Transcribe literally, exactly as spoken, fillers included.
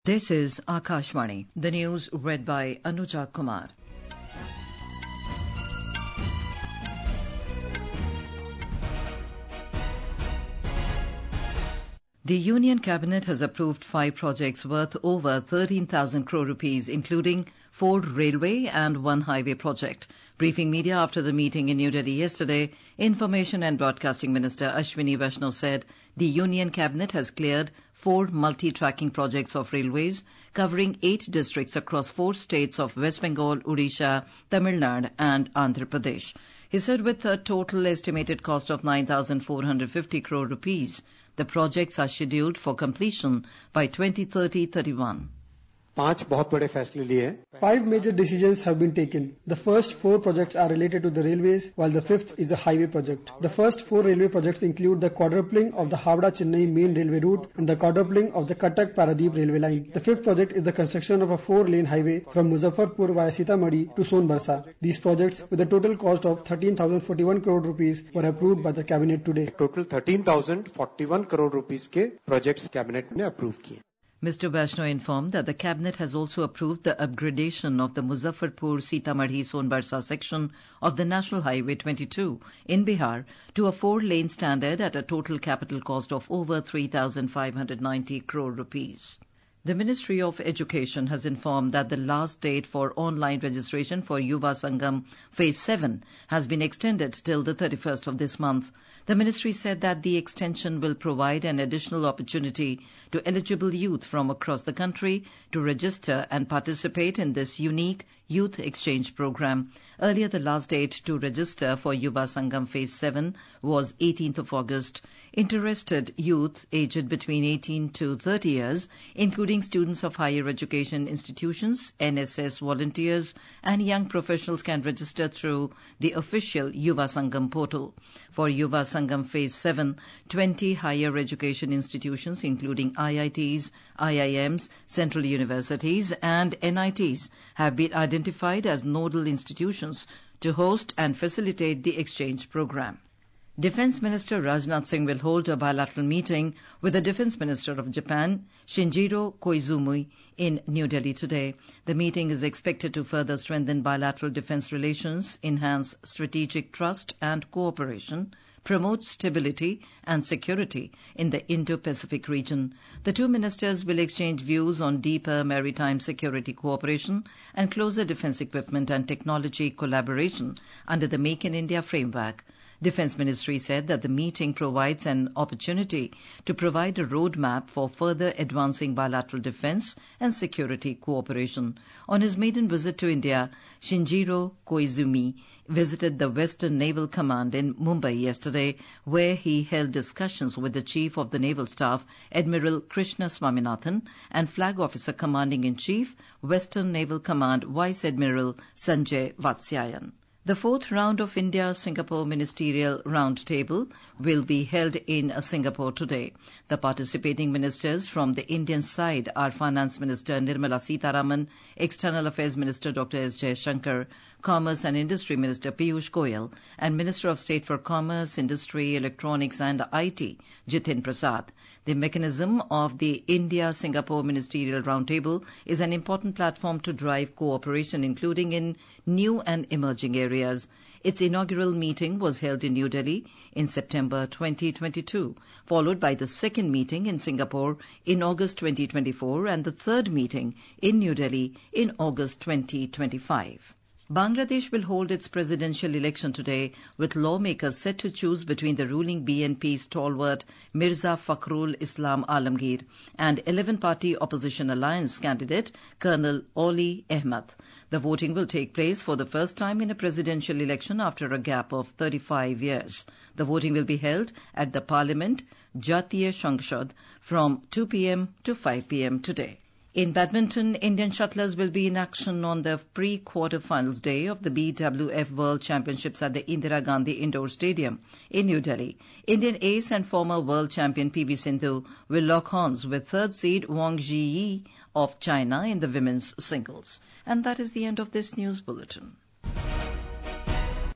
This is Akashvani. The news read by Anuja Kumar. The Union Cabinet has approved five projects worth over thirteen thousand crore rupees, including four railway and one highway project. Briefing media after the meeting in New Delhi yesterday, Information and Broadcasting Minister Ashwini Vaishnaw said the Union Cabinet has cleared four multi-tracking projects of railways covering eight districts across four states of West Bengal, Odisha, Tamil Nadu and Andhra Pradesh. He said with a total estimated cost of nine thousand four hundred fifty crore rupees, the projects are scheduled for completion by twenty thirty to thirty-one. पांच बहुत बड़े फैसले लिए हैं. Five major decisions have been taken. The first four projects are related to the railways, while the fifth is a highway project. The first four railway projects include the quadrupling of the Howrah-Chennai main railway route and the quadrupling of the Cuttack-Paradeep railway line. The fifth project is the construction of a four-lane highway from Muzaffarpur via Sitamarhi to Sonbarsa. These projects, with a total cost of thirteen thousand forty-one crore rupees, were approved by the cabinet today. Total thirteen thousand forty-one crore rupees के projects cabinet ने approve किए. Mister Vaishnaw informed that the Cabinet has also approved the upgradation of the Muzaffarpur-Sitamarhi-Sonbarsa section of the National Highway twenty-two in Bihar to a four-lane standard at a total capital cost of over three thousand five hundred ninety crore rupees. The Ministry of Education has informed that the last date for online registration for Yuva Sangam Phase seven has been extended till the thirty-first of this month. The Ministry said that the extension will provide an additional opportunity to eligible youth from across the country to register and participate in this unique youth exchange program. Earlier, the last date to register for Yuva Sangam Phase seven was eighteenth of August. Interested youth aged between eighteen to thirty years, including students of higher education institutions, N S S volunteers and young professionals can register through the official Yuva Sangam portal. For Yuva Sangam Phase seven, twenty higher education institutions including I I Ts, I I Ms, central universities and N I Ts have been identified as nodal institutions to host and facilitate the exchange program. Defence Minister Rajnath Singh will hold a bilateral meeting with the Defence Minister of Japan, Shinjiro Koizumi, in New Delhi today. The meeting is expected to further strengthen bilateral defence relations, enhance strategic trust and cooperation, promote stability and security in the Indo-Pacific region. The two ministers will exchange views on deeper maritime security cooperation and closer defence equipment and technology collaboration under the Make in India framework. Defence Ministry said that the meeting provides an opportunity to provide a roadmap for further advancing bilateral defence and security cooperation. On his maiden visit to India, Shinjiro Koizumi visited the Western Naval Command in Mumbai yesterday, where he held discussions with the Chief of the Naval Staff, Admiral Krishna Swaminathan, and Flag Officer Commanding-in-Chief, Western Naval Command, Vice Admiral Sanjay Vatsyayan. The fourth round of India-Singapore Ministerial Roundtable will be held in Singapore today. The participating ministers from the Indian side are Finance Minister Nirmala Sitharaman, External Affairs Minister Doctor S. Jaishankar, Commerce and Industry Minister Piyush Goyal, and Minister of State for Commerce, Industry, Electronics and I T, Jitin Prasad. The mechanism of the India-Singapore Ministerial Roundtable is an important platform to drive cooperation, including in new and emerging areas. Its inaugural meeting was held in New Delhi in September twenty twenty-two, followed by the second meeting in Singapore in August twenty twenty-four and the third meeting in New Delhi in August twenty twenty-five. Bangladesh will hold its presidential election today, with lawmakers set to choose between the ruling B N P stalwart Mirza Fakhrul Islam Alamgir and eleven-party opposition alliance candidate Colonel Oli Ahmad. The voting will take place for the first time in a presidential election after a gap of thirty-five years. The voting will be held at the Parliament, Jatiya Sangshad, from two p.m. to five p.m. today. In badminton, Indian shuttlers will be in action on the pre-quarter-finals day of the B W F World Championships at the Indira Gandhi Indoor Stadium in New Delhi. Indian ace and former world champion P V Sindhu will lock horns with third seed Wang Zhiyi of China in the women's singles. And that is the end of this news bulletin.